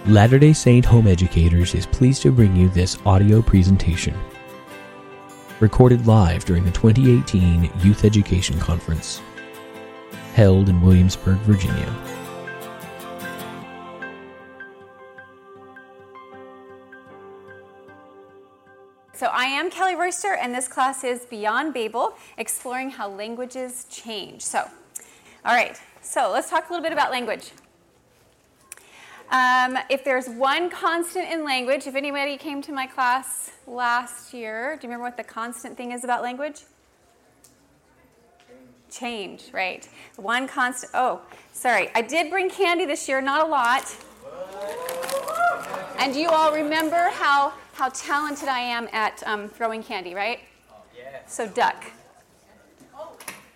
Latter-day Saint Home Educators is pleased to bring you this audio presentation. Recorded live during the 2018 Youth Education Conference, held in Williamsburg, Virginia. So I am Kelly Royster, and this class is Beyond Babel, exploring how languages change. So let's talk a little bit about language. If there's one constant in language, if anybody came to my class last year, do you remember what the constant thing is about language? Change, right. One constant. Oh, sorry. I did bring candy this year, not a lot. And you all remember how talented I am at throwing candy, right? Yeah. So duck. Wow,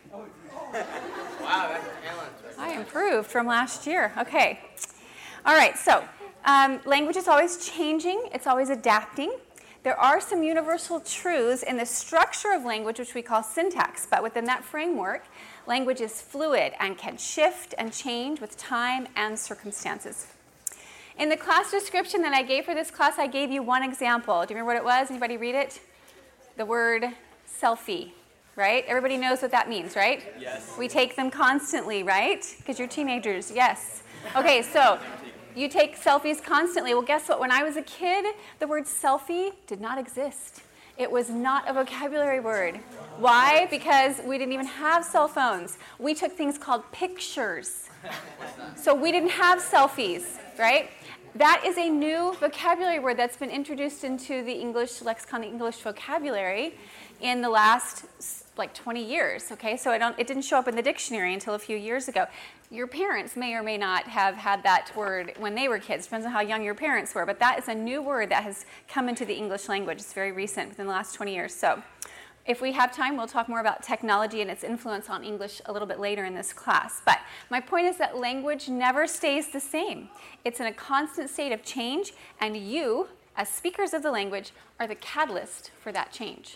that's talent. I improved from last year. Okay. All right, so language is always changing. It's always adapting. There are some universal truths in the structure of language, which we call syntax. But within that framework, language is fluid and can shift and change with time and circumstances. In the class description that I gave for this class, I gave you one example. Do you remember what it was? Anybody read it? The word selfie, right? Everybody knows what that means, right? Yes. We take them constantly, right? Because you're teenagers, yes. Okay, so you take selfies constantly. Well, guess what? When I was a kid, the word selfie did not exist. It was not a vocabulary word. Why? Because we didn't even have cell phones. We took things called pictures. So we didn't have selfies, right? That is a new vocabulary word that's been introduced into the English lexicon, the English vocabulary, in the last 20 years, okay? So it didn't show up in the dictionary until a few years ago. Your parents may or may not have had that word when they were kids. Depends on how young your parents were. But that is a new word that has come into the English language. It's very recent, within the last 20 years. So if we have time, we'll talk more about technology and its influence on English a little bit later in this class. But my point is that language never stays the same. It's in a constant state of change, and you, as speakers of the language, are the catalyst for that change.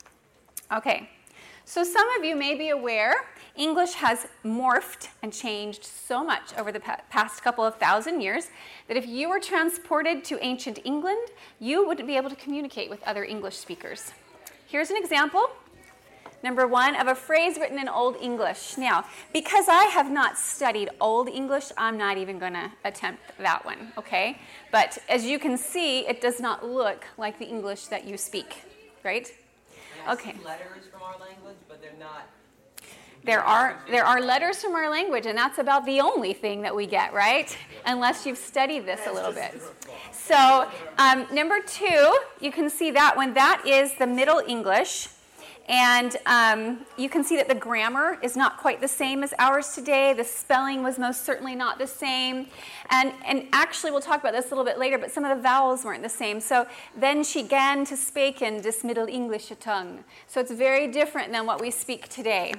Okay, so some of you may be aware English has morphed and changed so much over the past couple of thousand years that if you were transported to ancient England, you wouldn't be able to communicate with other English speakers. Here's an example, number one, of a phrase written in Old English. Now, because I have not studied Old English, I'm not even going to attempt that one, okay? But as you can see, it does not look like the English that you speak, right? Okay. Letters from our language, but they're not. There are letters from our language, and that's about the only thing that we get, right? Unless you've studied this a little bit. So number two, you can see that one. That is the Middle English. And you can see that the grammar is not quite the same as ours today. The spelling was most certainly not the same. And actually, we'll talk about this a little bit later, but some of the vowels weren't the same. So then she gan to speak in this Middle English tongue. So it's very different than what we speak today.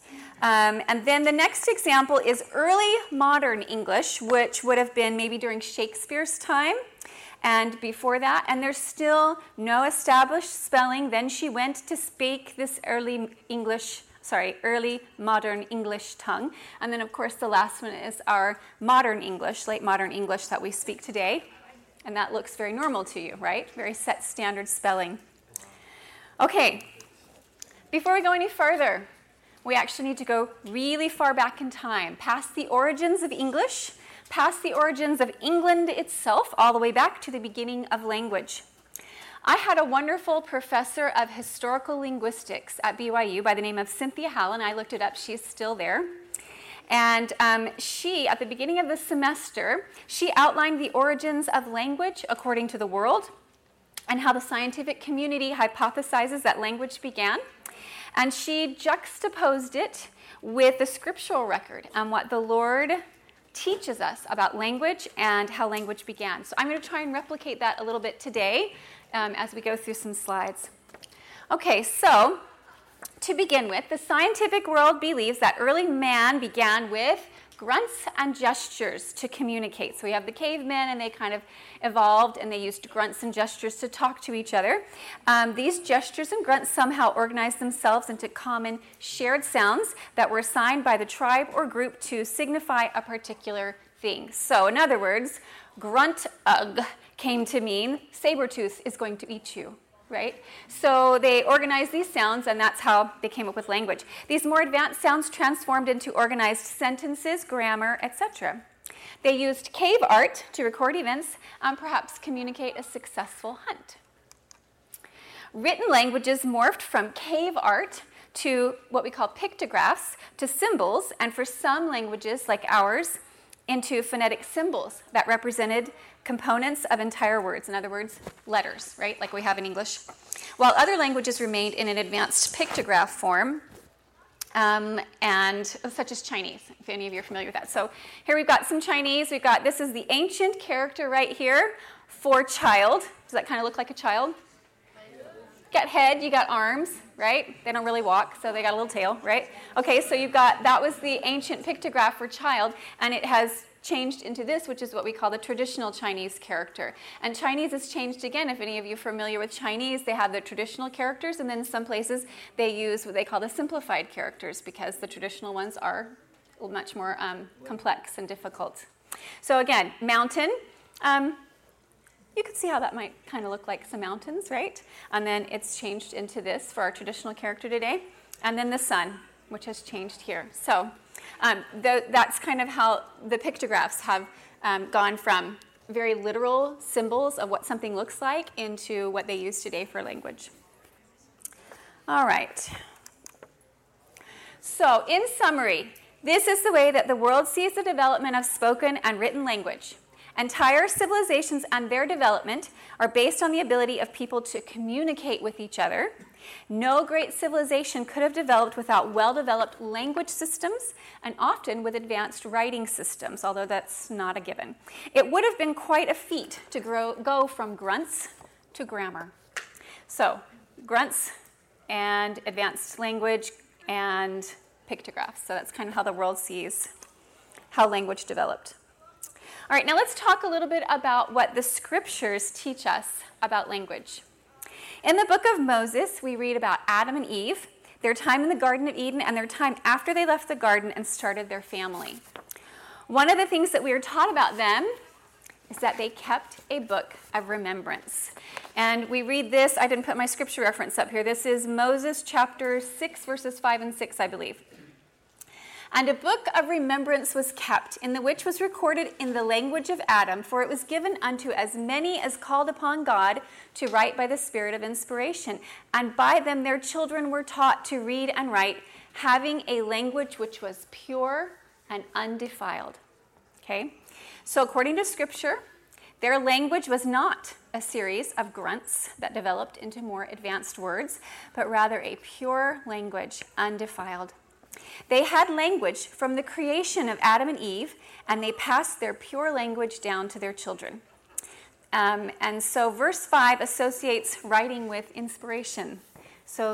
And then the next example is early modern English, which would have been maybe during Shakespeare's time and before that. And there's still no established spelling. Then she went to speak this early modern English tongue. And then, of course, the last one is our modern English, late modern English that we speak today. And that looks very normal to you, right? Very set standard spelling. Okay, before we go any further, we actually need to go really far back in time, past the origins of English, past the origins of England itself, all the way back to the beginning of language. I had a wonderful professor of historical linguistics at BYU by the name of Cynthia Hallen. I looked it up. She's still there. And she, at the beginning of the semester, she outlined the origins of language according to the world and how the scientific community hypothesizes that language began. And she juxtaposed it with the scriptural record and what the Lord teaches us about language and how language began. So I'm going to try and replicate that a little bit today as we go through some slides. Okay, so to begin with, the scientific world believes that early man began with grunts and gestures to communicate. So we have the cavemen, and they kind of evolved, and they used grunts and gestures to talk to each other. These gestures and grunts somehow organized themselves into common shared sounds that were assigned by the tribe or group to signify a particular thing. So in other words, grunt-ugh came to mean saber-tooth is going to eat you, right? So they organized these sounds, and that's how they came up with language. These more advanced sounds transformed into organized sentences, grammar, etc. They used cave art to record events and perhaps communicate a successful hunt. Written languages morphed from cave art to what we call pictographs, to symbols, and for some languages, like ours, into phonetic symbols that represented components of entire words, in other words, letters, right, like we have in English, while other languages remained in an advanced pictograph form, and such as Chinese, if any of you are familiar with that. So here we've got some Chinese. This is the ancient character right here for child. Does that kind of look like a child? You got head, you got arms, right? They don't really walk, so they got a little tail, right? Okay, so that was the ancient pictograph for child, and it has changed into this, which is what we call the traditional Chinese character. And Chinese has changed again. If any of you are familiar with Chinese, they have the traditional characters, and then some places they use what they call the simplified characters, because the traditional ones are much more complex and difficult. So again, mountain. You can see how that might kind of look like some mountains, right? And then it's changed into this for our traditional character today. And then the sun, which has changed here. So that's kind of how the pictographs have gone from very literal symbols of what something looks like into what they use today for language. All right. So in summary, this is the way that the world sees the development of spoken and written language. Entire civilizations and their development are based on the ability of people to communicate with each other. No great civilization could have developed without well-developed language systems, and often with advanced writing systems, although that's not a given. It would have been quite a feat to go from grunts to grammar. So, grunts and advanced language and pictographs. So that's kind of how the world sees how language developed. All right, now let's talk a little bit about what the scriptures teach us about language. In the book of Moses, we read about Adam and Eve, their time in the Garden of Eden, and their time after they left the garden and started their family. One of the things that we are taught about them is that they kept a book of remembrance. And we read this, I didn't put my scripture reference up here. This is Moses chapter 6, verses 5 and 6, I believe. And a book of remembrance was kept, in the which was recorded in the language of Adam, for it was given unto as many as called upon God to write by the Spirit of inspiration. And by them their children were taught to read and write, having a language which was pure and undefiled. Okay? So according to Scripture, their language was not a series of grunts that developed into more advanced words, but rather a pure language, undefiled. They had language from the creation of Adam and Eve, and they passed their pure language down to their children. And so verse 5 associates writing with inspiration. So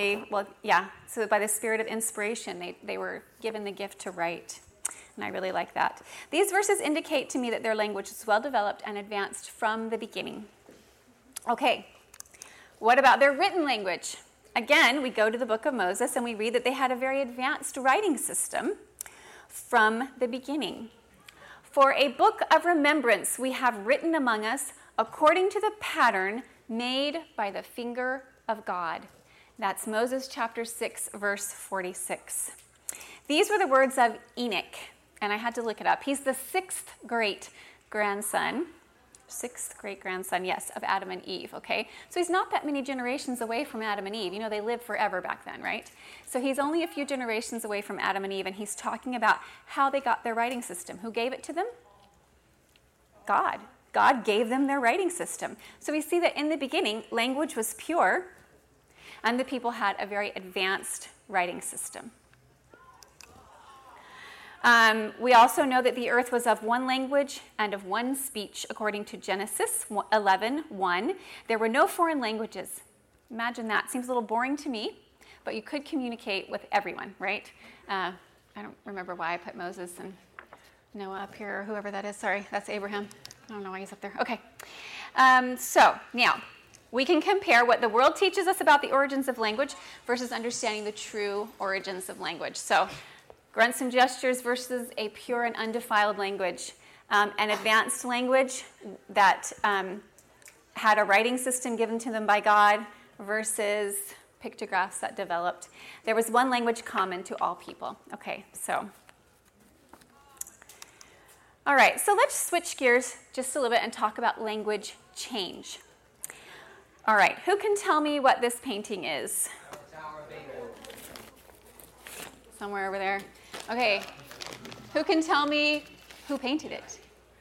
so by the Spirit of inspiration, they were given the gift to write. And I really like that. These verses indicate to me that their language is well developed and advanced from the beginning. Okay, what about their written language? Again, we go to the book of Moses and we read that they had a very advanced writing system from the beginning. For a book of remembrance we have written among us according to the pattern made by the finger of God. That's Moses chapter 6, verse 46. These were the words of Enoch, and I had to look it up. He's the sixth great-grandson, yes, of Adam and Eve, okay? So he's not that many generations away from Adam and Eve. You know, they lived forever back then, right? So he's only a few generations away from Adam and Eve, and he's talking about how they got their writing system. Who gave it to them? God. God gave them their writing system. So we see that in the beginning, language was pure, and the people had a very advanced writing system. We also know that the earth was of one language and of one speech, according to Genesis 11:1. There were no foreign languages. Imagine that. Seems a little boring to me, but you could communicate with everyone, right? I don't remember why I put Moses and Noah up here, or whoever that is. Sorry, that's Abraham. I don't know why he's up there. Okay. So now, we can compare what the world teaches us about the origins of language versus understanding the true origins of language. So, grunts and gestures versus a pure and undefiled language. an advanced language that had a writing system given to them by God versus pictographs that developed. There was one language common to all people. Okay, so. All right, so let's switch gears just a little bit and talk about language change. All right, who can tell me what this painting is? Tower of Babel. Somewhere over there. Okay, who can tell me who painted it?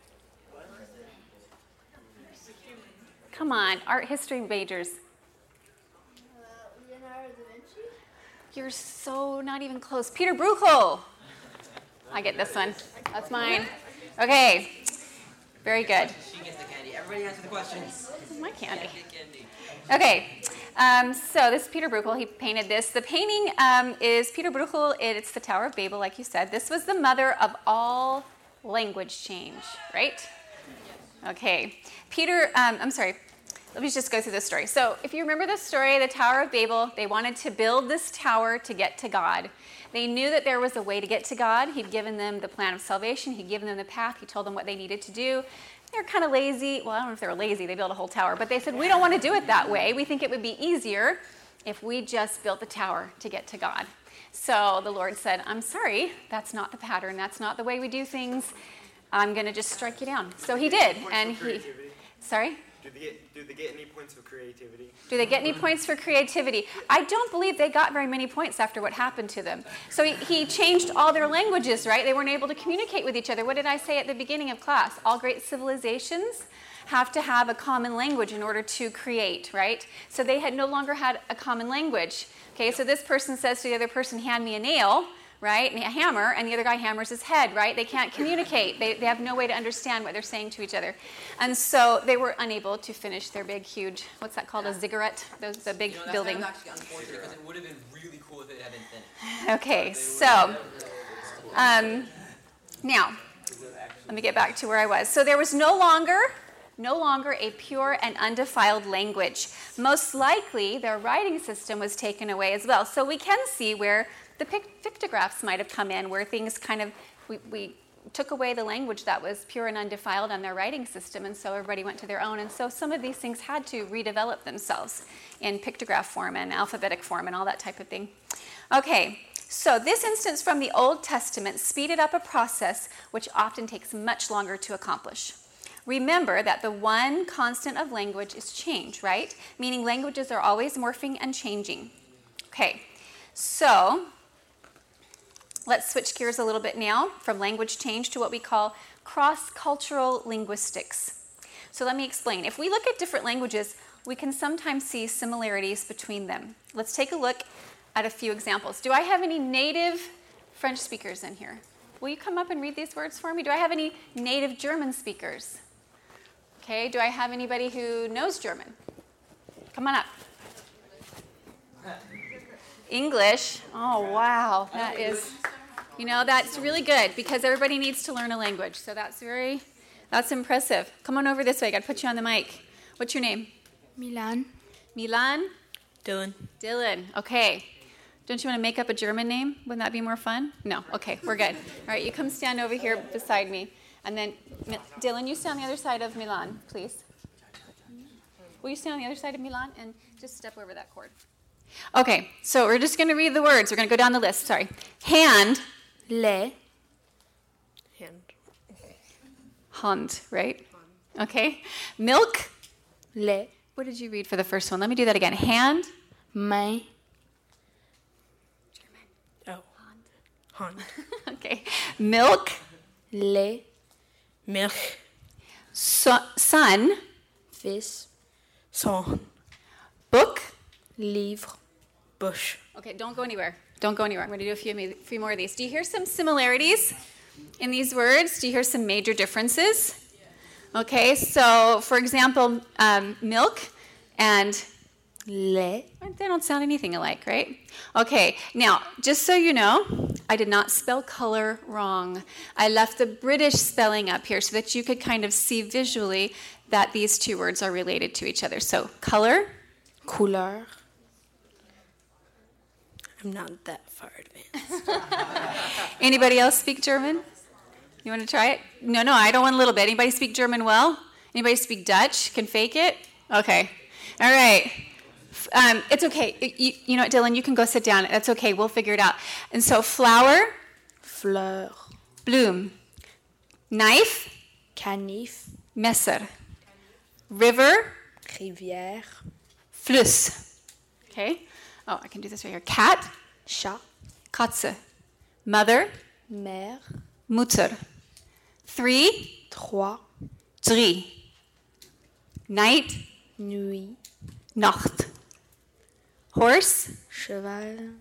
Come on, art history majors. Leonardo da Vinci? You're so not even close. Peter Bruegel. I get this one. That's mine. Okay, very good. She gets the candy. Everybody answer the questions. This is my candy. Candy. Okay, so this is Peter Bruegel. He painted this. The painting is Peter Bruegel. It's the Tower of Babel, like you said. This was the mother of all language change, right? Okay. Let me just go through this story. So if you remember the story, the Tower of Babel, they wanted to build this tower to get to God. They knew that there was a way to get to God. He'd given them the plan of salvation. He'd given them the path. He told them what they needed to do. They're kind of lazy. Well, I don't know if they were lazy. They built a whole tower. But they said, we don't want to do it that way. We think it would be easier if we just built the tower to get to God. So the Lord said, I'm sorry. That's not the pattern. That's not the way we do things. I'm going to just strike you down. So he did. And he... Sorry? Do they get any points for creativity? Do they get any points for creativity? I don't believe they got very many points after what happened to them. So he changed all their languages, right? They weren't able to communicate with each other. What did I say at the beginning of class? All great civilizations have to have a common language in order to create, right? So they had no longer had a common language. Okay, so this person says to the other person, hand me a nail, right, and a hammer, and the other guy hammers his head, right? They can't communicate. They have no way to understand what they're saying to each other. And so they were unable to finish their big, huge, what's that called, a ziggurat? The big building. That's actually unfortunate because it would have been really cool if it had been finished. Okay, so now, let me get back to where I was. So there was no longer a pure and undefiled language. Most likely, their writing system was taken away as well. So we can see where the pictographs might have come in, where things kind of, we took away the language that was pure and undefiled on their writing system, and so everybody went to their own. And so some of these things had to redevelop themselves in pictograph form and alphabetic form and all that type of thing. Okay, so this instance from the Old Testament speeded up a process which often takes much longer to accomplish. Remember that the one constant of language is change, right? Meaning languages are always morphing and changing. Okay, so let's switch gears a little bit now from language change to what we call cross-cultural linguistics. So let me explain. If we look at different languages, we can sometimes see similarities between them. Let's take a look at a few examples. Do I have any native French speakers in here? Will you come up and read these words for me? Do I have any native German speakers? Okay, do I have anybody who knows German? Come on up. English. Oh, wow. That is, that's really good because everybody needs to learn a language. So that's impressive. Come on over this way. I got to put you on the mic. What's your name? Milan. Milan? Dylan. Dylan. Okay. Don't you want to make up a German name? Wouldn't that be more fun? No. Okay, we're good. All right, you come stand over here beside me. And then, Dylan, you stand on the other side of Milan, please. Will you stand on the other side of Milan and just step over that cord? Okay, so we're just going to read the words. We're going to go down the list. Sorry. Hand. Le. Hand, right? Okay. Milk. Le. What did you read for the first one? Let me do that again. Hand. Main. Oh. Hand. Okay. Milk. Le. Milk. Sun. Fils. Son. Book. Livre. Bush. Okay, don't go anywhere. Don't go anywhere. I'm going to do a few more of these. Do you hear some similarities in these words? Do you hear some major differences? Okay, so for example, milk and lait. They don't sound anything alike, right? Okay, now, just so you know, I did not spell color wrong. I left the British spelling up here so that you could kind of see visually that these two words are related to each other. So, color. Couleur. I'm not that far advanced. Anybody else speak German? You want to try it? No, I don't want a little bit. Anybody speak German well? Anybody speak Dutch? Can fake it? Okay. All right. It's okay. You know what, Dylan? You can go sit down. That's okay. We'll figure it out. And so flower. Fleur. Bloom. Knife. Canif. Messer. River. Rivière. Fluss. Okay. Oh, I can do this right here. Cat. Chat. Katze. Mother. Mère. Mutter. 3. Trois. Drie. Night. Nuit. Nacht. Horse. Cheval.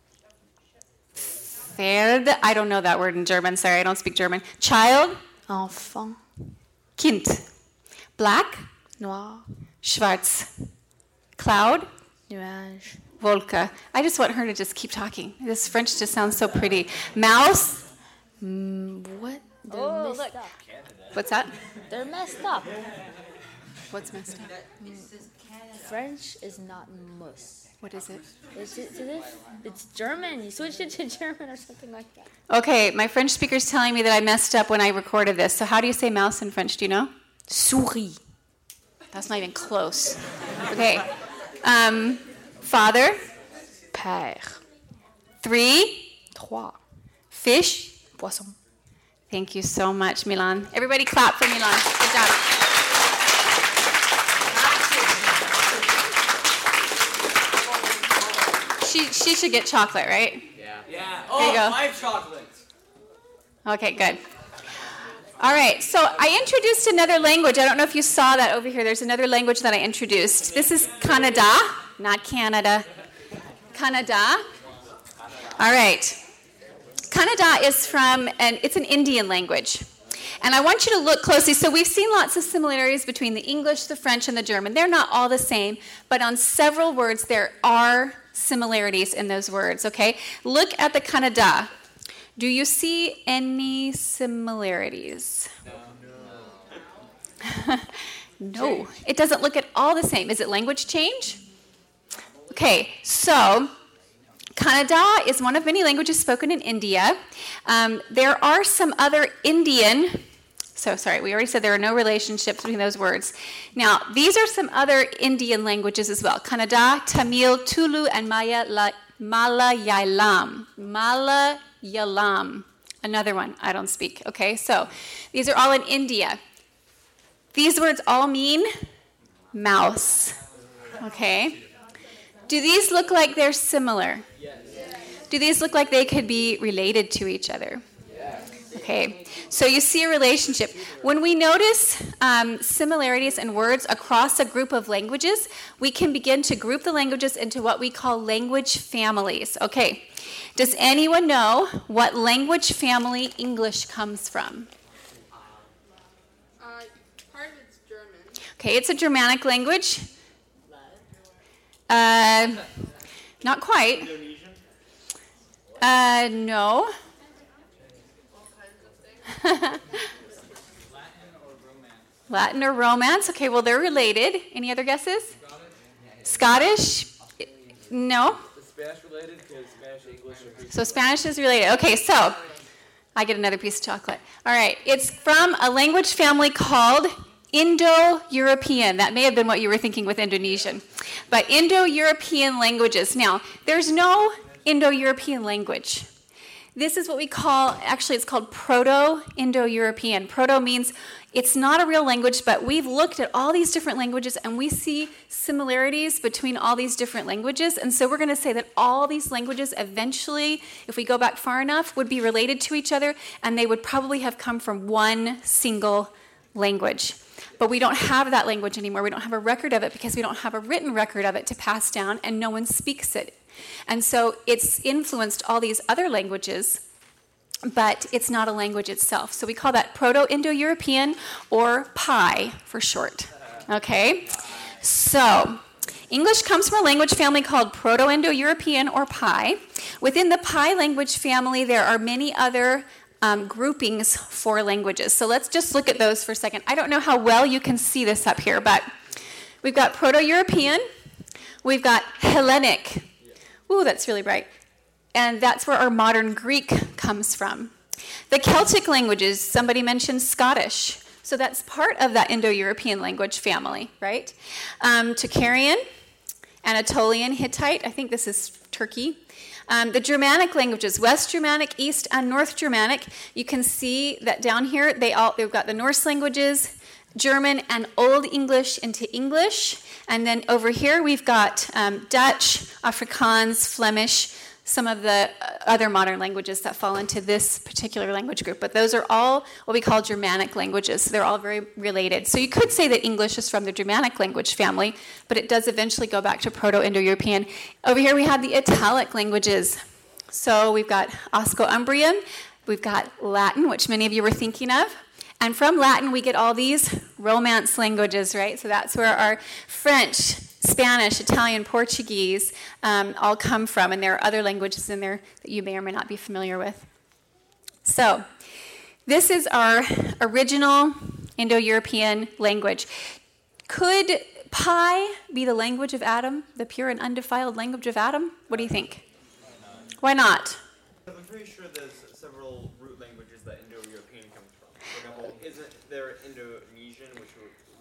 Pferd. I don't know that word in German. Sorry, I don't speak German. Child. Enfant. Kind. Black. Noir. Schwarz. Cloud. Nuage. Wolke. I just want her to just keep talking. This French just sounds so pretty. Mouse. What? They're messed up. What's that? They're messed up. What's messed up? French is not muss. What is it? It's German. You switch it to German or something like that. Okay, my French speaker's telling me that I messed up when I recorded this. So how do you say mouse in French? Do you know? Souris. That's not even close. Okay. Father. Père. 3. Trois. Fish. Poisson. Thank you so much, Milan. Everybody clap for Milan. Good job. She should get chocolate, right? Yeah. There you go. 5 chocolates. Okay, good. All right, so I introduced another language. I don't know if you saw that over here. There's another language that I introduced. This is Kannada, not Canada. Kannada. All right. Kannada is it's an Indian language. And I want you to look closely. So we've seen lots of similarities between the English, the French, and the German. They're not all the same, but on several words there are similarities in those words, okay? Look at the Kannada. Do you see any similarities? No. No. It doesn't look at all the same. Is it language change? Okay, so Kannada is one of many languages spoken in India. There are some other Indian, we already said there are no relationships between those words. Now, these are some other Indian languages as well. Kannada, Tamil, Tulu, and Malayalam. Malayalam. Another one I don't speak, okay? So these are all in India. These words all mean mouse, okay? Do these look like they're similar? Yes. Do these look like they could be related to each other? Yes. Okay, so you see a relationship. When we notice similarities in words across a group of languages, we can begin to group the languages into what we call language families. Okay, does anyone know what language family English comes from? Part of it's German. Okay, it's a Germanic language. Not quite. Indonesian? No. Latin or Romance. Okay, well, they're related. Any other guesses? Scottish? No. Spanish related because Spanish, English, are So Spanish is related. Okay, so I get another piece of chocolate. All right, it's from a language family called Indo-European. That may have been what you were thinking with Indonesian. But Indo-European languages. Now, there's no Indo-European language. This is what we call, actually it's called Proto-Indo-European. Proto means it's not a real language, but we've looked at all these different languages and we see similarities between all these different languages. And so we're going to say that all these languages eventually, if we go back far enough, would be related to each other and they would probably have come from one single language. But we don't have that language anymore. We don't have a record of it because we don't have a written record of it to pass down and no one speaks it. And so it's influenced all these other languages, but it's not a language itself. So we call that Proto-Indo-European or PIE for short. Okay? So English comes from a language family called Proto-Indo-European or PIE. Within the PIE language family, there are many other groupings for languages. So let's just look at those for a second. I don't know how well you can see this up here, but we've got Proto-European, we've got Hellenic. Ooh, that's really bright. And that's where our modern Greek comes from. The Celtic languages, somebody mentioned Scottish. So that's part of that Indo-European language family, right? Tocharian, Anatolian, Hittite, I think this is Turkey. The Germanic languages, West Germanic, East and North Germanic. You can see that down here, they've got the Norse languages, German and Old English into English. And then over here, we've got Dutch, Afrikaans, Flemish, some of the other modern languages that fall into this particular language group. But those are all what we call Germanic languages. They're all very related. So you could say that English is from the Germanic language family, but it does eventually go back to Proto-Indo-European. Over here we have the Italic languages. So we've got Osco-Umbrian, we've got Latin, which many of you were thinking of. And from Latin we get all these Romance languages, right? So that's where our French, Spanish, Italian, Portuguese all come from, and there are other languages in there that you may or may not be familiar with. So this is our original Indo-European language. Could Pi be the language of Adam, the pure and undefiled language of Adam? What do you think? Why not? I'm pretty sure there's several root languages that Indo-European comes from. For example, isn't there Indonesian, which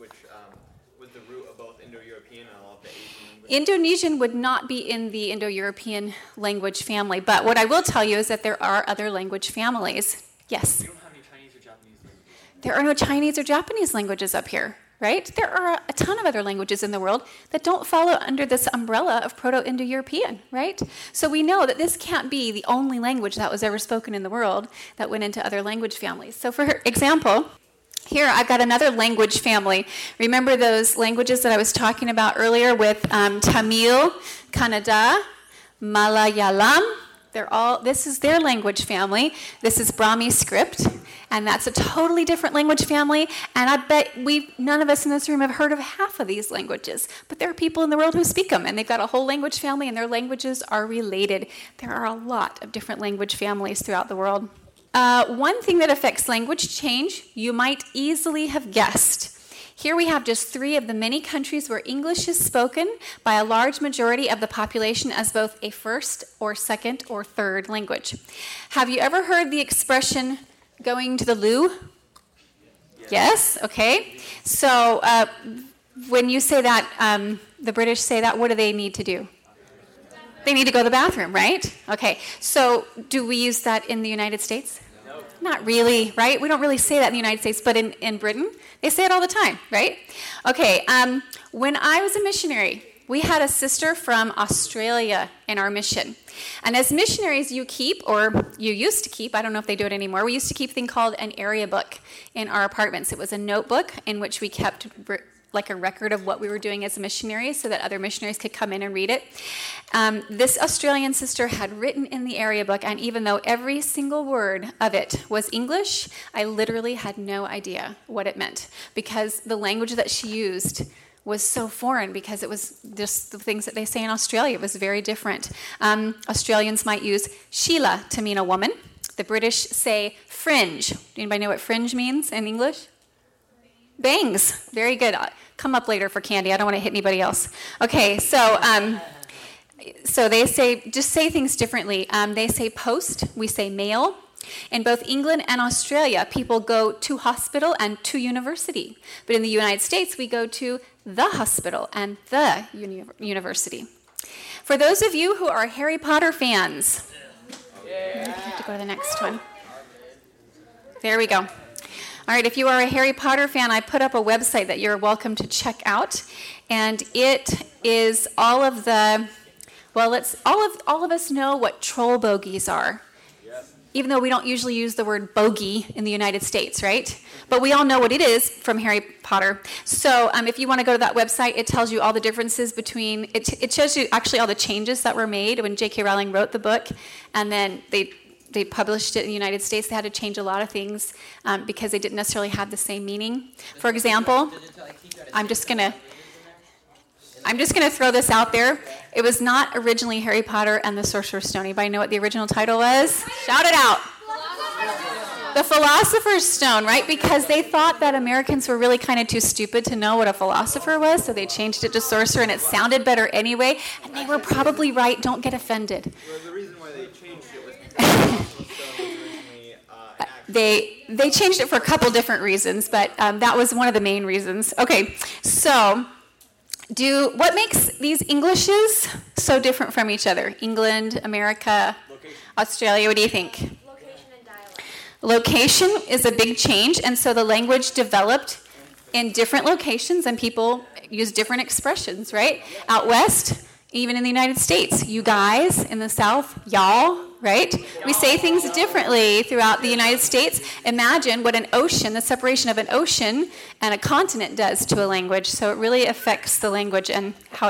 was the root of both Indo-European and all of the Asian languages? Indonesian would not be in the Indo-European language family, but what I will tell you is that there are other language families. Yes? You don't have any Chinese or Japanese languages. There are no Chinese or Japanese languages up here, right? There are a ton of other languages in the world that don't follow under this umbrella of Proto-Indo-European, right? So we know that this can't be the only language that was ever spoken in the world that went into other language families. So for example, here I've got another language family. Remember those languages that I was talking about earlier with Tamil, Kannada, Malayalam? This is their language family. This is Brahmi script, and that's a totally different language family, and I bet none of us in this room have heard of half of these languages, but there are people in the world who speak them, and they've got a whole language family, and their languages are related. There are a lot of different language families throughout the world. One thing that affects language change, you might easily have guessed. Here we have just 3 of the many countries where English is spoken by a large majority of the population as both a first or second or third language. Have you ever heard the expression going to the loo? Yes? Okay. So when you say that, the British say that, what do they need to do? They need to go to the bathroom, right? Okay. So do we use that in the United States? No. Not really, right? We don't really say that in the United States, but in Britain, they say it all the time, right? Okay. When I was a missionary, we had a sister from Australia in our mission. And as missionaries, you used to keep, I don't know if they do it anymore, we used to keep a thing called an area book in our apartments. It was a notebook in which we kept like a record of what we were doing as a missionary so that other missionaries could come in and read it. This Australian sister had written in the area book, and even though every single word of it was English, I literally had no idea what it meant because the language that she used was so foreign because it was just the things that they say in Australia. It was very different. Australians might use Sheila to mean a woman. The British say fringe. Anybody know what fringe means in English? Bangs. Very good. Come up later for candy. I don't want to hit anybody else. Okay, so they just say things differently. They say post. We say mail. In both England and Australia, people go to hospital and to university. But in the United States, we go to the hospital and the university. For those of you who are Harry Potter fans, I have to go to the next one. There we go. All right, if you are a Harry Potter fan, I put up a website that you're welcome to check out, and it is all of us know what troll bogies are. Even though we don't usually use the word bogey in the United States, right? But we all know what it is from Harry Potter. So if you want to go to that website, it tells you all the differences between, it shows you actually all the changes that were made when J.K. Rowling wrote the book, and then they published it in the United States. They had to change a lot of things because they didn't necessarily have the same meaning. For example, I'm just gonna throw this out there. It was not originally Harry Potter and the Sorcerer's Stone. Anybody know what the original title was? Shout it out. The Philosopher's Stone, right? Because they thought that Americans were really kind of too stupid to know what a philosopher was, so they changed it to sorcerer, and it sounded better anyway, and they were probably right. Don't get offended. Well, the reason why they changed it was because the Philosopher's Stone was originally an axe they changed it for a couple different reasons, but that was one of the main reasons. Okay, so what makes these Englishes so different from each other? England, America, Australia, what do you think? Location and dialect. Location is a big change, and so the language developed in different locations, and people use different expressions, right? Out west, even in the United States, you guys. In the South, y'all, right? We say things differently throughout the United States. Imagine what an ocean, the separation of an ocean and a continent does to a language. So it really affects the language and how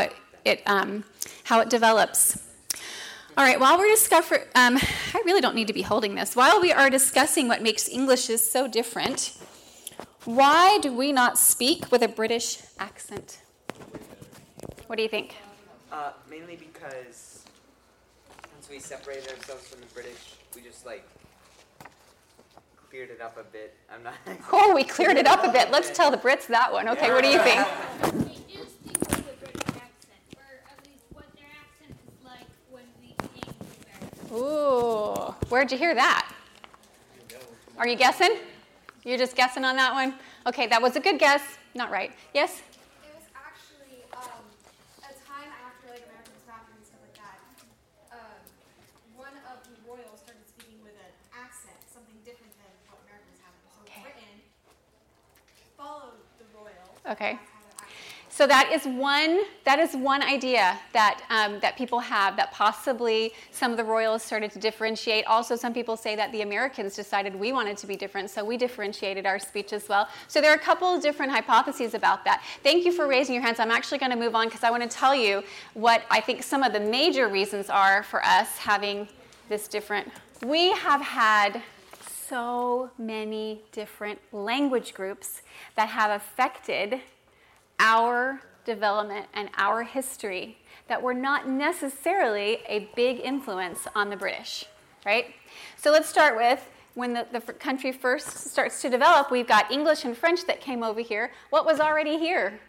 it develops. All right, while we're discovering, I really don't need to be holding this. While we are discussing what makes Englishes so different, why do we not speak with a British accent? What do you think? Mainly because once we separated ourselves from the British, we just cleared it up a bit. I'm not. Oh, we cleared it up a bit. Let's tell the Brits that one. Okay, what do you think? We do speak with a British accent, or at least what their accent is like when we came to America. Ooh, where'd you hear that? Are you guessing? You're just guessing on that one? Okay, that was a good guess. Not right. Yes? It was actually a time after America was founded and stuff like that. One of the royals started speaking with an accent, something different than what America was having. So Britain followed the royal. Okay. So that is one idea that people have, that possibly some of the royals started to differentiate. Also, some people say that the Americans decided we wanted to be different, so we differentiated our speech as well. So there are a couple of different hypotheses about that. Thank you for raising your hands. I'm actually going to move on because I want to tell you what I think some of the major reasons are for us having this different. We have had so many different language groups that have affected our development and our history that were not necessarily a big influence on the British, right? So let's start with when the country first starts to develop, we've got English and French that came over here. What was already here?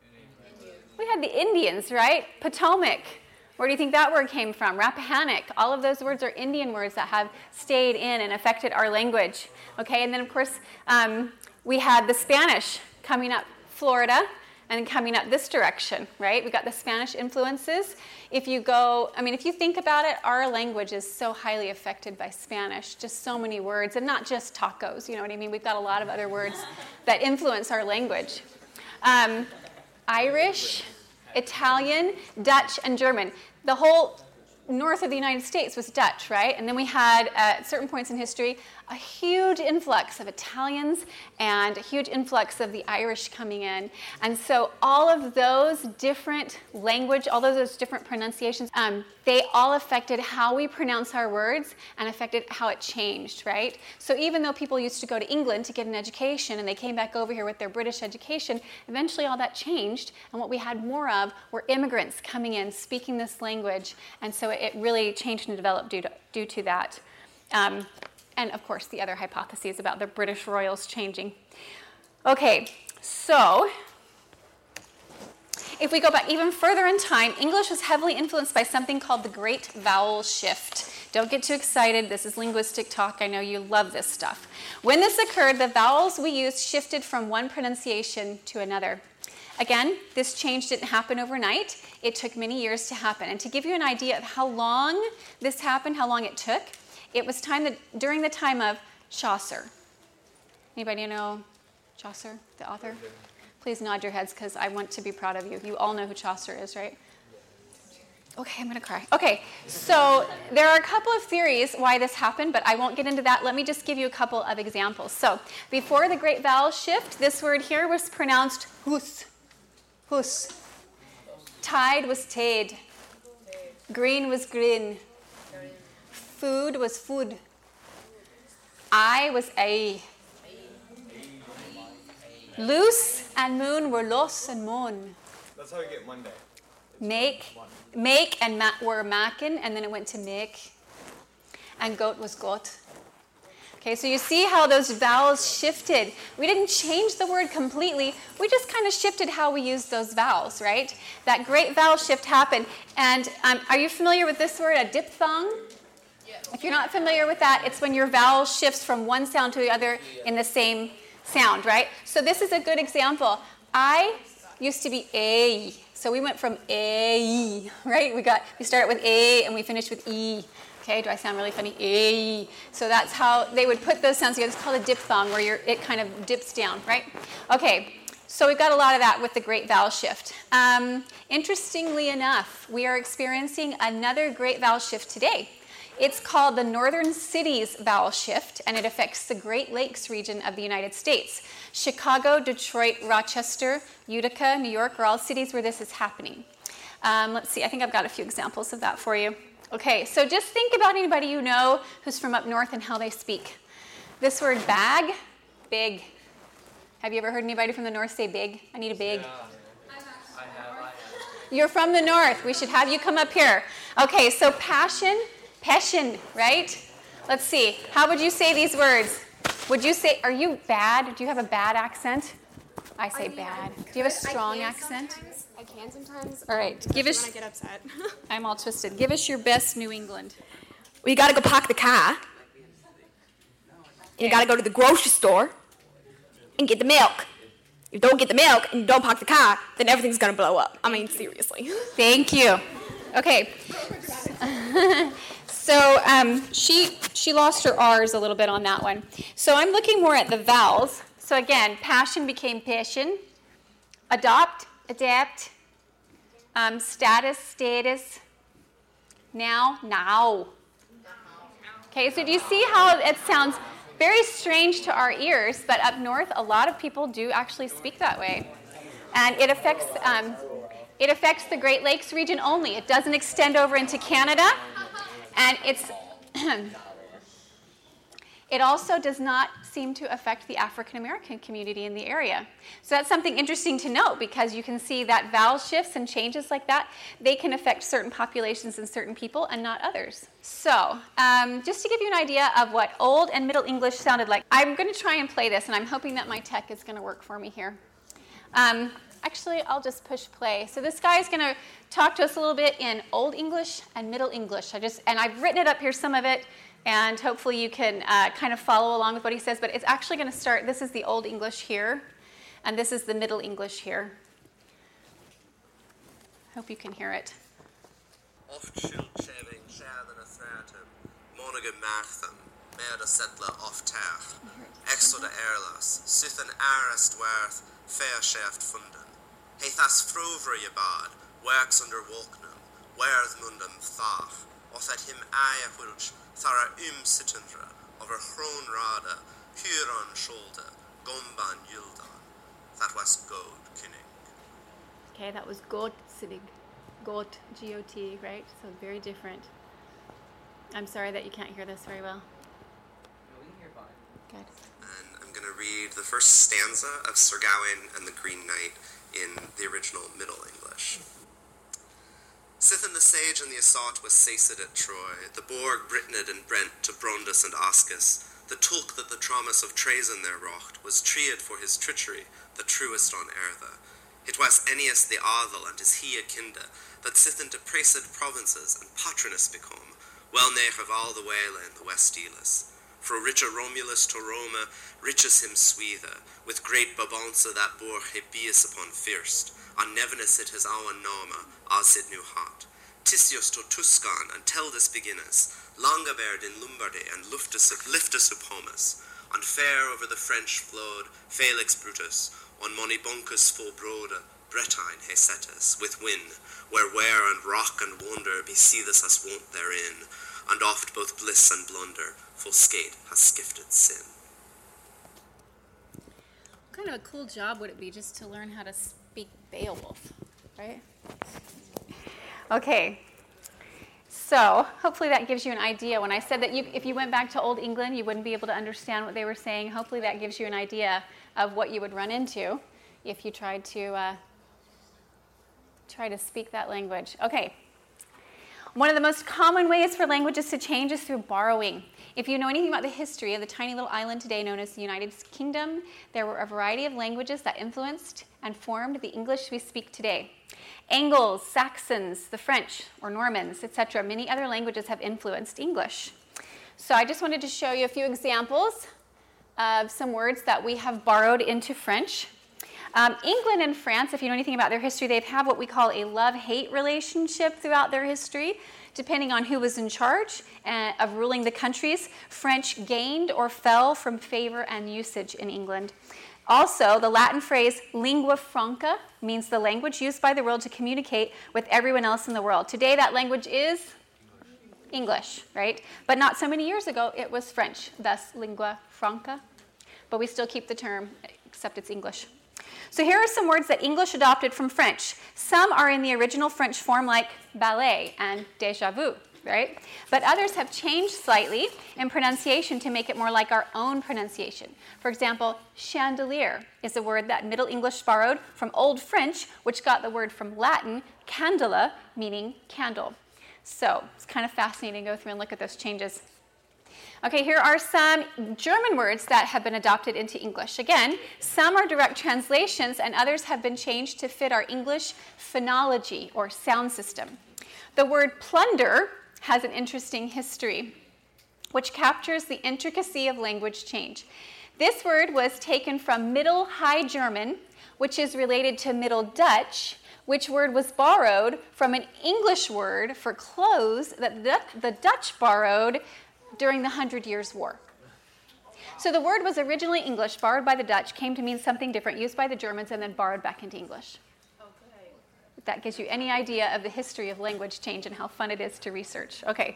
We had the Indians, right? Potomac. Where do you think that word came from? Rappahannock. All of those words are Indian words that have stayed in and affected our language. Okay, and then of course we had the Spanish coming up Florida and coming up this direction, right? We got the Spanish influences. If you think about it, our language is so highly affected by Spanish, just so many words, and not just tacos, you know what I mean? We've got a lot of other words that influence our language. Irish, Italian, Dutch, and German. The whole north of the United States was Dutch, right? And then we had, at certain points in history, a huge influx of Italians and a huge influx of the Irish coming in. And so all of those different language, all of those different pronunciations, they all affected how we pronounce our words and affected how it changed, right? So even though people used to go to England to get an education and they came back over here with their British education, eventually all that changed, and what we had more of were immigrants coming in, speaking this language, and so it really changed and developed due to that. And of course, the other hypotheses about the British royals changing. Okay, so if we go back even further in time, English was heavily influenced by something called the Great Vowel Shift. Don't get too excited. This is linguistic talk. I know you love this stuff. When this occurred, the vowels we used shifted from one pronunciation to another. Again, this change didn't happen overnight. It took many years to happen. And to give you an idea of how long this happened, how long it took, it was during the time of Chaucer. Anybody know Chaucer, the author? Please nod your heads because I want to be proud of you. You all know who Chaucer is, right? Okay, I'm going to cry. Okay, so there are a couple of theories why this happened, but I won't get into that. Let me just give you a couple of examples. So before the Great Vowel Shift, this word here was pronounced hus. Hus. Tide was tade. Green was grin. Food was food. I was a. Loose and moon were los and mon. That's how you get Monday. Make and were maken, and then it went to make. And goat was got. Okay, so you see how those vowels shifted. We didn't change the word completely. We just kind of shifted how we used those vowels, right? That great vowel shift happened. And are you familiar with this word, a diphthong? Yeah. If you're not familiar with that, it's when your vowel shifts from one sound to the other in the same sound, right? So this is a good example. I used to be A. So we went from A, right? We started with A and we finished with E. Okay, do I sound really funny? A. So that's how they would put those sounds together. It's called a diphthong, where it kind of dips down, right? Okay, so we've got a lot of that with the great vowel shift. Interestingly enough, we are experiencing another great vowel shift today. It's called the Northern Cities vowel shift, and it affects the Great Lakes region of the United States. Chicago, Detroit, Rochester, Utica, New York are all cities where this is happening. Let's see, I think I've got a few examples of that for you. Okay, so just think about anybody you know who's from up north and how they speak. This word bag, big. Have you ever heard anybody from the north say big? I need a big. Yeah. I have. You're from the north. We should have you come up here. Okay, so passion, right? Let's see. How would you say these words? Would you say, are you bad? Do you have a bad accent? I say bad. Do you have a strong accent? I can sometimes. All right, give us. When I get upset. I'm all twisted. Give us your best New England. Well, you gotta go park the car. You gotta go to the grocery store and get the milk. If you don't get the milk and you don't park the car, then everything's gonna blow up. I mean, seriously. Thank you. Okay. So she lost her R's a little bit on that one. So I'm looking more at the vowels. So again, passion became passion. Adopt, adapt. Status. Now. Okay, so do you see how it sounds very strange to our ears, but up north, a lot of people do actually speak that way. And it affects the Great Lakes region only. It doesn't extend over into Canada. And it also does not seem to affect the African American community in the area. So that's something interesting to note, because you can see that vowel shifts and changes like that, they can affect certain populations and certain people and not others. So just to give you an idea of what Old and Middle English sounded like, I'm going to try and play this, and I'm hoping that my tech is going to work for me here. Actually, I'll just push play. So this guy is going to talk to us a little bit in Old English and Middle English. And I've written it up here, some of it, and hopefully you can kind of follow along with what he says. But it's actually going to start, this is the Old English here, and this is the Middle English here. Hope you can hear it. Oft schildscheving schaden a thratum, monige martham, mer de settler oft tach, exo de erlas, sithen arrest worth, fair shaft funden. Heithas frovra je bad, works under walknum, werth mundum thach, of at him aya whilch, thara sitendra, over hron rada, huron shoulder, gomban yuldan. That was God kinning. Okay, that was God sitting. God, G-O-T, right? So very different. I'm sorry that you can't hear this very well. No, we can hear fine. Good. And I'm going to read the first stanza of Sir Gawain and the Green Knight in the original Middle English. Sithen the sage and the assault was saced at Troy, the Borg Britned and Brent to Brondus and Oscus, the tulk that the Tromus of Trazen there wrought was treated for his treachery, the truest on eartha. It was Ennius the Adel and his he Akinda, that sithen to praised provinces and patronus become, well nigh of all the Wale in the West Elis. Fro richer Romulus to Roma, riches him Swetha, with great Babonsa that bore Hebius upon first, on Nevinus it his own Noma, as it knew hot. Tisius to Tuscan, and Teldus beginnes, Langaberd in Lombardy, and Liftus Upomus, on fair over the French flowed, Felix Brutus, on Monibonkus full broda, Bretagne Hesetus, with wind, where wear and rock and wonder be seethus as wont therein, and oft both bliss and blunder, full skate has skifted sin. What kind of a cool job would it be just to learn how to speak Beowulf, right? Okay, so hopefully that gives you an idea. When I said that if you went back to Old England, you wouldn't be able to understand what they were saying. Hopefully that gives you an idea of what you would run into if you tried to speak that language. Okay. One of the most common ways for languages to change is through borrowing. If you know anything about the history of the tiny little island today known as the United Kingdom, there were a variety of languages that influenced and formed the English we speak today. Angles, Saxons, the French or Normans, etc. Many other languages have influenced English. So I just wanted to show you a few examples of some words that we have borrowed into French. England and France, if you know anything about their history, they have what we call a love-hate relationship throughout their history. Depending on who was in charge of ruling the countries, French gained or fell from favor and usage in England. Also, the Latin phrase lingua franca means the language used by the world to communicate with everyone else in the world. Today, that language is English, right? But not so many years ago, it was French, thus lingua franca. But we still keep the term, except it's English. So here are some words that English adopted from French. Some are in the original French form, like ballet and déjà vu, right? But others have changed slightly in pronunciation to make it more like our own pronunciation. For example, chandelier is a word that Middle English borrowed from Old French, which got the word from Latin, candela, meaning candle. So it's kind of fascinating to go through and look at those changes. Okay, here are some German words that have been adopted into English. Again, some are direct translations and others have been changed to fit our English phonology or sound system. The word plunder has an interesting history, which captures the intricacy of language change. This word was taken from Middle High German, which is related to Middle Dutch, which word was borrowed from an English word for clothes that the Dutch borrowed during the 100 Years' War. So the word was originally English, borrowed by the Dutch, came to mean something different, used by the Germans, and then borrowed back into English. Okay. If that gives you any idea of the history of language change and how fun it is to research. Okay.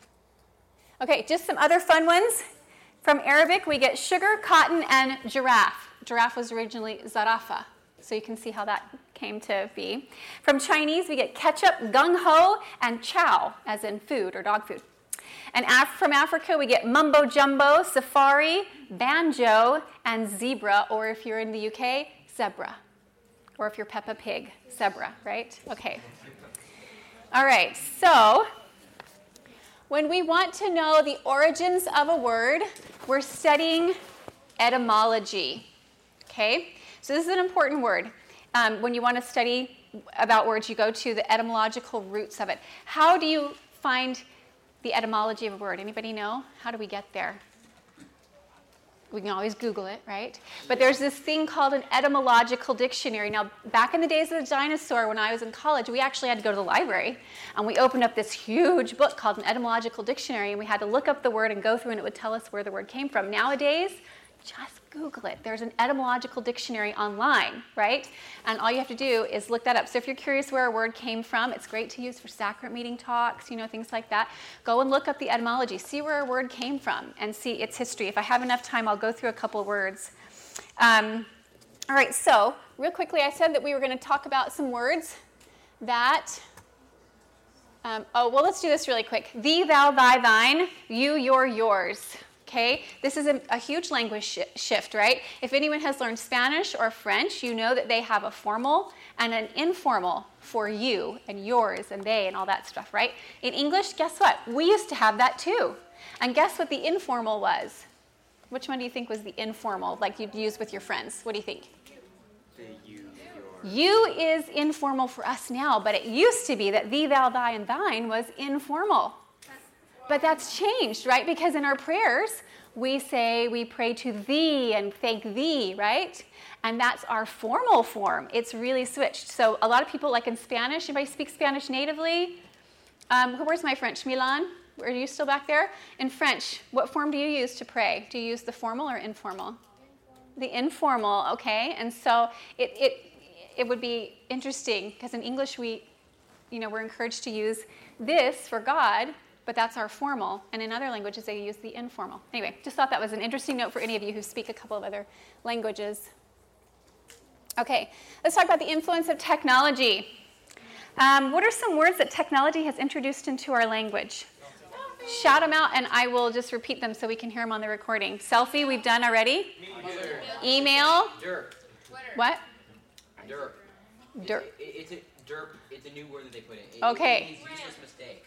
Okay, just some other fun ones. From Arabic, we get sugar, cotton, and giraffe. Giraffe was originally zarafa, so you can see how that came to be. From Chinese, we get ketchup, gung-ho, and chow, as in food or dog food. And from Africa, we get mumbo jumbo, safari, banjo, and zebra, or if you're in the UK, zebra. Or if you're Peppa Pig, zebra, right? Okay. All right, so when we want to know the origins of a word, we're studying etymology, okay? So this is an important word. When you want to study about words, you go to the etymological roots of it. How do you find the etymology of a word? Anybody know? How do we get there? We can always Google it, right? But there's this thing called an etymological dictionary. Now, back in the days of the dinosaur, when I was in college, we actually had to go to the library, and we opened up this huge book called an etymological dictionary, and we had to look up the word and go through, and it would tell us where the word came from. Nowadays, just Google it. There's an etymological dictionary online, right? And all you have to do is look that up. So if you're curious where a word came from, it's great to use for sacrament meeting talks, things like that. Go and look up the etymology. See where a word came from and see its history. If I have enough time, I'll go through a couple words. All right, so real quickly, I said that we were going to talk about some words that... let's do this really quick. Thee, thou, thy, thine, you, your, yours. Okay, this is a huge language shift, right? If anyone has learned Spanish or French, you know that they have a formal and an informal for you and yours and they and all that stuff, right? In English, guess what? We used to have that too. And guess what the informal was? Which one do you think was the informal, like you'd use with your friends? What do you think? You is informal for us now, but it used to be that thee, thou, thy, and thine was informal. But that's changed, right? Because in our prayers, we pray to thee and thank thee, right? And that's our formal form. It's really switched. So a lot of people, like in Spanish, anybody speak Spanish natively? Where's my French? Milan? Are you still back there? In French, what form do you use to pray? Do you use the formal or informal? The informal, okay. And so it would be interesting because in English we're encouraged to use this for God, but that's our formal. And in other languages, they use the informal. Anyway, just thought that was an interesting note for any of you who speak a couple of other languages. Okay, let's talk about the influence of technology. What are some words that technology has introduced into our language? Shout them out, and I will just repeat them so we can hear them on the recording. Selfie, we've done already. Email. Derp. What? Derp. Derp. It's a new word that they put in. Okay. It means useless mistake.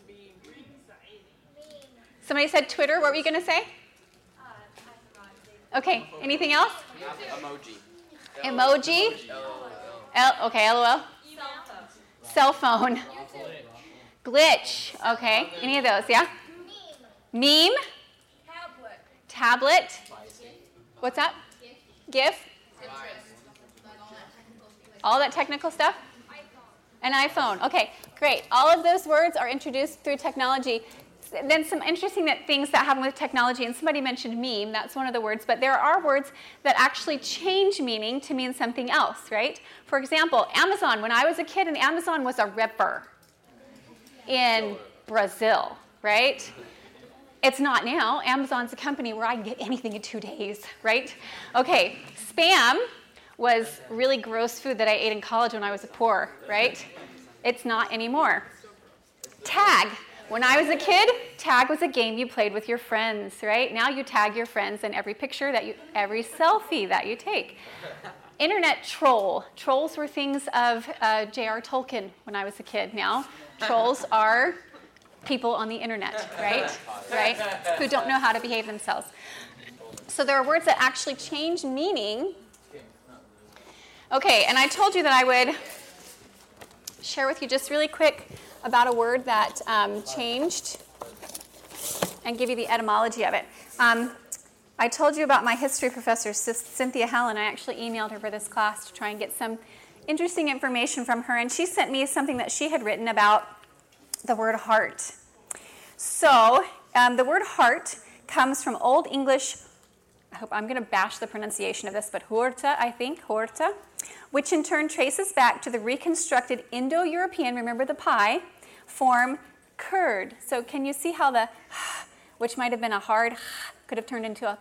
Somebody said Twitter. What were you going to say? Okay. Anything else? Emoji. Okay, LOL. Cell phone. Glitch. Okay. Any of those, yeah? Meme? Tablet. What's that? GIF? All that technical stuff? An iPhone. Okay, great. All of those words are introduced through technology. Then some interesting things that happen with technology, and somebody mentioned meme, that's one of the words, but there are words that actually change meaning to mean something else, right? For example, Amazon. When I was a kid, Amazon was a river in Brazil, right? It's not now. Amazon's a company where I can get anything in 2 days, right? Okay, Spam was really gross food that I ate in college when I was poor, right? It's not anymore. Tag. When I was a kid, tag was a game you played with your friends, right? Now you tag your friends in every picture every selfie that you take. Internet troll. Trolls were things of J.R. Tolkien when I was a kid. Now, trolls are people on the internet, right? Who don't know how to behave themselves. So there are words that actually change meaning. Okay, and I told you that I would share with you just really quick about a word that changed and give you the etymology of it. I told you about my history professor, Cynthia Helen. I actually emailed her for this class to try and get some interesting information from her, and she sent me something that she had written about the word heart. So the word heart comes from Old English, I hope I'm going to bash the pronunciation of this, but horta, I think, horta, which in turn traces back to the reconstructed Indo-European, remember the pie, form curd. So can you see how the, which might have been a hard, could have turned into a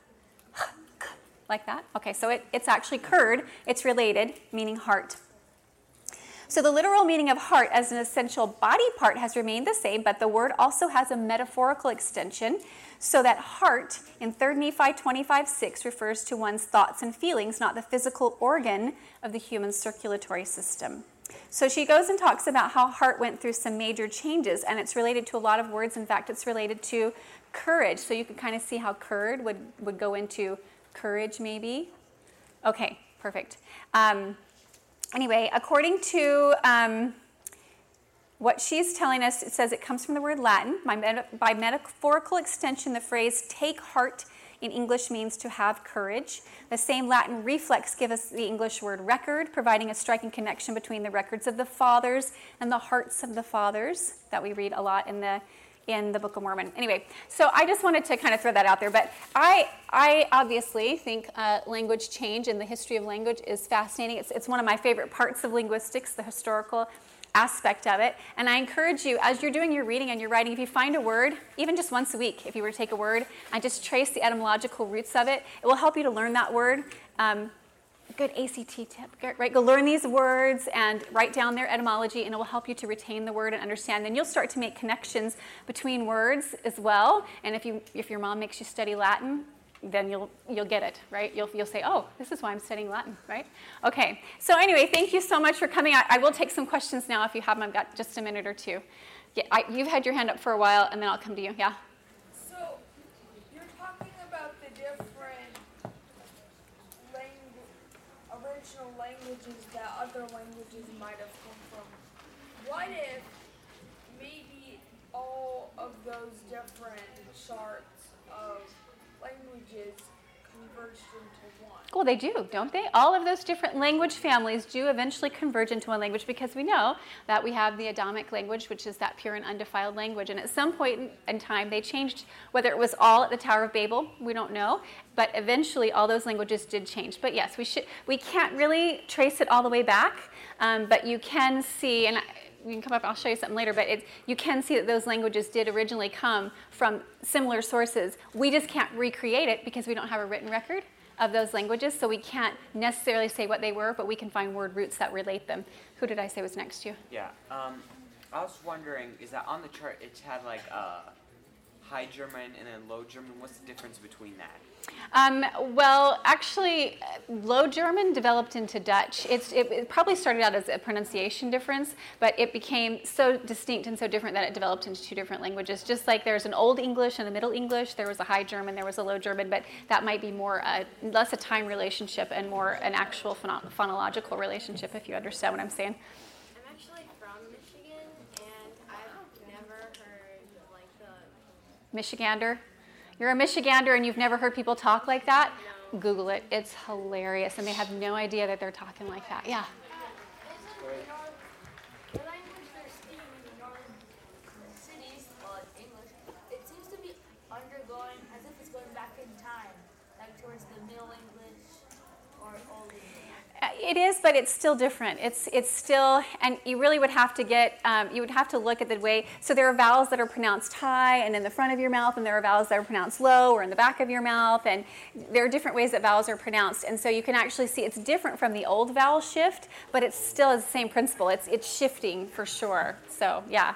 like that? Okay, so it's actually curd. It's related, meaning heart. So the literal meaning of heart as an essential body part has remained the same, but the word also has a metaphorical extension, so that heart in 3 Nephi 25:6 refers to one's thoughts and feelings, not the physical organ of the human circulatory system. So she goes and talks about how heart went through some major changes, and it's related to a lot of words. In fact, it's related to courage. So you can kind of see how curd would go into courage, maybe. Okay, perfect. Anyway, according to what she's telling us, it says it comes from the word Latin. By metaphorical extension, the phrase take heart in English means to have courage. The same Latin reflex gives us the English word record, providing a striking connection between the records of the fathers and the hearts of the fathers that we read a lot in the Book of Mormon. Anyway, so I just wanted to kind of throw that out there. But I obviously think language change and the history of language is fascinating. It's one of my favorite parts of linguistics, the historical aspect of it. And I encourage you, as you're doing your reading and your writing, if you find a word, even just once a week, if you were to take a word and just trace the etymological roots of it, it will help you to learn that word. Good ACT tip, right? Go learn these words and write down their etymology, and it will help you to retain the word and understand. Then you'll start to make connections between words as well. And if your mom makes you study Latin, then you'll get it, right? You'll say, oh, this is why I'm studying Latin, right? Okay. So anyway, thank you so much for coming. I will take some questions now if you have them. I've got just a minute or two. Yeah, you've had your hand up for a while, and then I'll come to you. Yeah. So you're talking about the different original languages that other languages might have come from. What if maybe all of those different sorts of languages converged into one? Well, they do, don't they? All of those different language families do eventually converge into one language, because we know that we have the Adamic language, which is that pure and undefiled language. And at some point in time, they changed, whether it was all at the Tower of Babel, we don't know. But eventually, all those languages did change. But yes, we can't really trace it all the way back, but you can see, and you can come up, I'll show you something later, but you can see that those languages did originally come from similar sources. We just can't recreate it because we don't have a written record of those languages, so we can't necessarily say what they were, but we can find word roots that relate them. Who did I say was next to you? Yeah, I was wondering, is that on the chart it had like High German and then Low German? What's the difference between that? Well, actually, Low German developed into Dutch. It probably started out as a pronunciation difference, but it became so distinct and so different that it developed into two different languages. Just like there's an Old English and a Middle English, there was a High German, there was a Low German, but that might be more less a time relationship and more an actual phonological relationship, if you understand what I'm saying. I'm actually from Michigan, and I've never heard like the Michigander. You're a Michigander and you've never heard people talk like that? Google it. It's hilarious, and they have no idea that they're talking like that. Yeah. The language they're speaking in the northern cities, well, English, it seems to be undergoing as if it's going back in time, like towards the Middle English or Old English. It is, but it's still different. It's still, and you really would have to get, you would have to look at the way, so there are vowels that are pronounced high and in the front of your mouth, and there are vowels that are pronounced low or in the back of your mouth, and there are different ways that vowels are pronounced, and so you can actually see it's different from the old vowel shift, but it still is the same principle. It's shifting for sure, so yeah.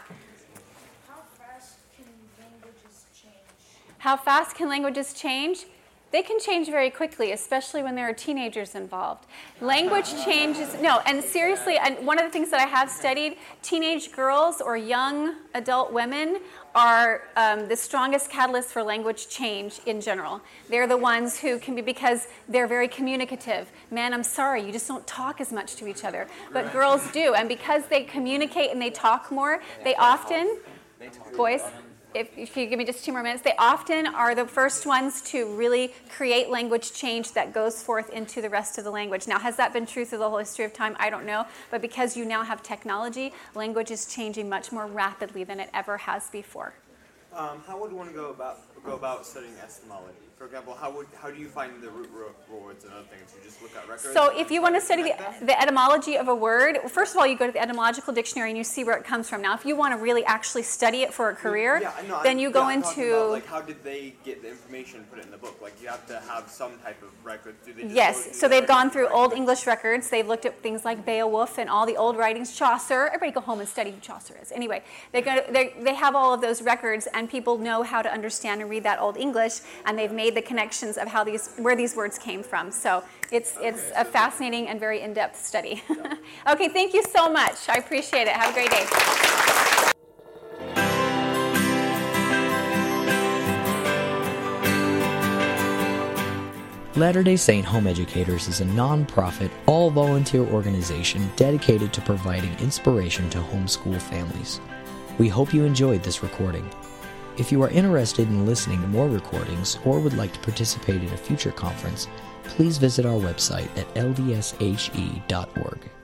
How fast can languages change? How fast can languages change? They can change very quickly, especially when there are teenagers involved. Language changes, no, and seriously, and one of the things that I have studied, teenage girls or young adult women are the strongest catalysts for language change in general. They're the ones who can be, because they're very communicative. Man, I'm sorry, you just don't talk as much to each other. But girls do, and because they communicate and they talk more, they often, boys, if you give me just 2 more minutes, they often are the first ones to really create language change that goes forth into the rest of the language. Now, has that been true through the whole history of time? I don't know. But because you now have technology, language is changing much more rapidly than it ever has before. How would one go about studying etymology? For example, how do you find the root words and other things? You just look at records? So if you want to study the etymology of a word, first of all, you go to the etymological dictionary and you see where it comes from. Now, if you want to really actually study it for a career, then you go into... About, like, how did they get the information and put it in the book? Like, you have to have some type of record. Do they just yes, so they've gone through Old English records. They've looked at things like Beowulf and all the old writings, Chaucer. Everybody go home and study who Chaucer is. Anyway, they have all of those records, and people know how to understand and read that Old English, and they've made the connections of where these words came from. So it's a fascinating and very in-depth study. Okay, thank you so much. I appreciate it. Have a great day. Latter-day Saint Home Educators is a non-profit, all-volunteer organization dedicated to providing inspiration to homeschool families. We hope you enjoyed this recording. If you are interested in listening to more recordings or would like to participate in a future conference, please visit our website at ldshe.org.